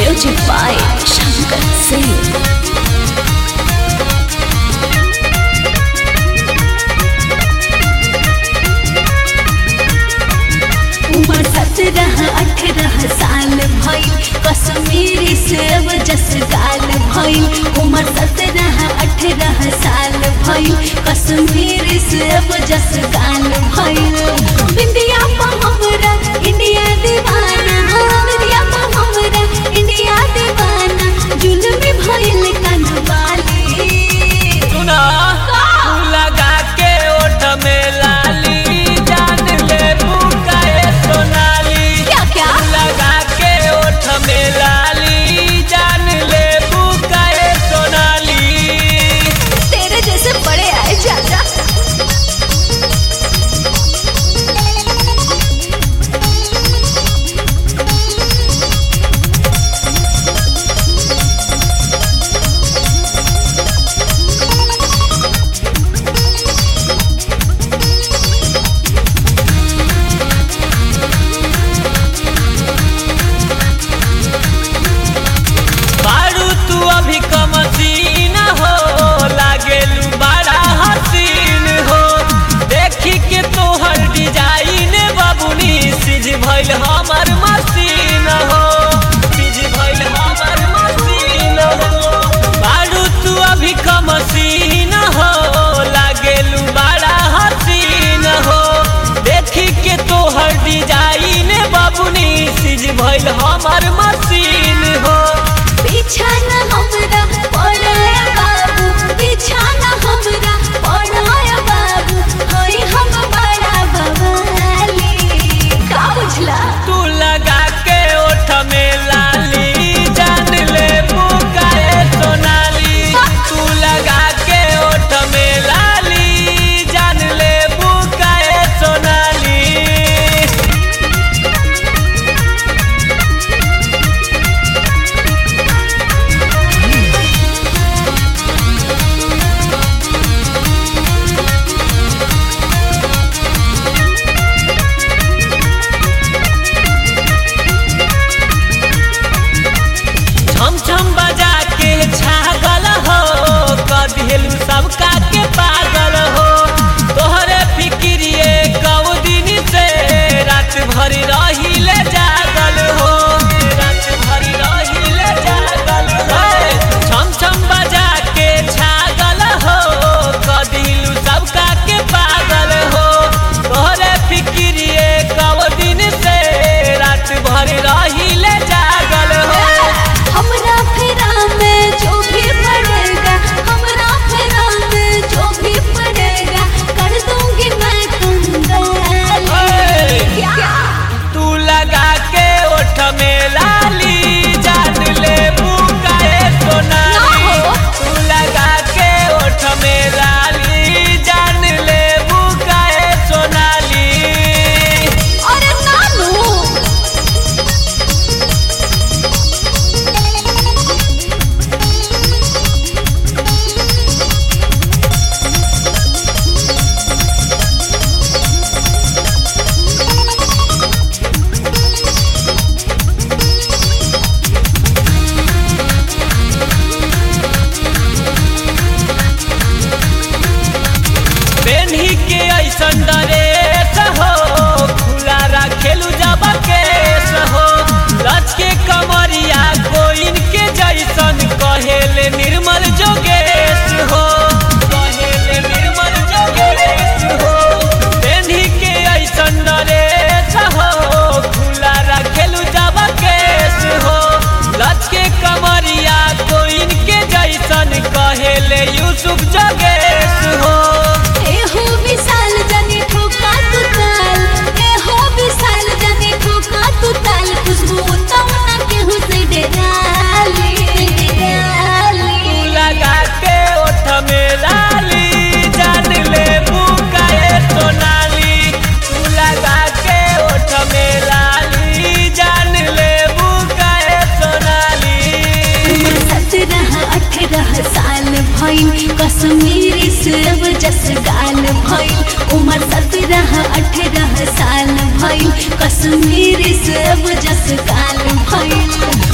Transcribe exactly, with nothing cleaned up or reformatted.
Music by Shankar Singh. उमर सत्रह अठारह साल भइल कश्मीरी सेब जस गाल भइल। उमर सत्रह अठारह साल भइल कश्मीरी सेब जस गाल भइल। बिंदिया पा हमरा इंडिया दीवाना, बिंदिया पा हमरा इंडिया दीवाना, जुल्म भइल कनवाली। सुना लगा के ओठ में लाली जान ले बुकाए सोनाली। क्या क्या लगा के ओठ में लाली जान ले बुकाए सोनाली। तेरे जैसे बड़े आए चाचा। बारू तू अभी कमसीन हो, लागेलू बड़ा हसीन हो। देखी के तोहर डिजाइन बाबुनी सिज भइल हमर मसीन हो, सिज भइल हमर मसीन हो। बारू तू अभी कमसीन हो, लागेलू बड़ा हसीन हो। देखी के तोहर डिजाइन बाबुनी सिज भइल हमर मसीन हो। पीछा न हमरा पड़ाया बाबू, पीछा न हमरा पड़ाया बाबू, होई हम बड़ा बवाली। का बुझला तू लगा के ओठ में लाली जान ले बुकाए सोनाली। तू लगा के ओठ में लाली जान ले बुकाए सोनाली। छम छम बजा के छागल हो, कदिलू सबका के पागल हो। तोहरे फिक्रिए कौ दिन से रात भर रहिले जागल हो, रात भर रहिले जागल हो। छम छम बजा के छागल हो, कदिलू सबका के पागल हो। तोहरे फिक्रिए कौ दिन से रात भर रहिले जागल हो। हमरा फेरा में जो भी पड़ेगा, हमरा फेरा में जो भी पड़ेगा, कर दूंगी मैं कंगाली। क्या तू लगा के ओठ में लाली जान ले बुकाए सोनाली। तू लगा के ओठ में लाली जान ले बुकाए सोनाली। अरे नानू पेन्ही के ऐसन ड्रेस हो, खुला रखेलू जब केस हो। लच के कमरिया कोइन के जैसन कहेले निर्मल जोगेश हो, कहेले निर्मल जोगेश हो। पेन्ही के ऐसन ड्रेस हो, खुला रखेलू जब केस हो। लच के कमरिया कोइन के जैसन कहेले यूसुफ जोगेश हो। एहो विशाल जनी ठोका तू ताल, एहो विशाल जनी ठोका तू ताल, खुशबू तमना केहू से डराली डराली। तू लगा के ओठ में लाली जान ले बुकाए सोनाली। तू लगा के ओठ में लाली जान ले बुकाए सोनाली। उमर सत्रह अठारह साल भइल कश्मीरी सेब जस गाल भइल। उमर सत्रह अठारह साल भइल कश्मीरी सेब जस गाल भइल।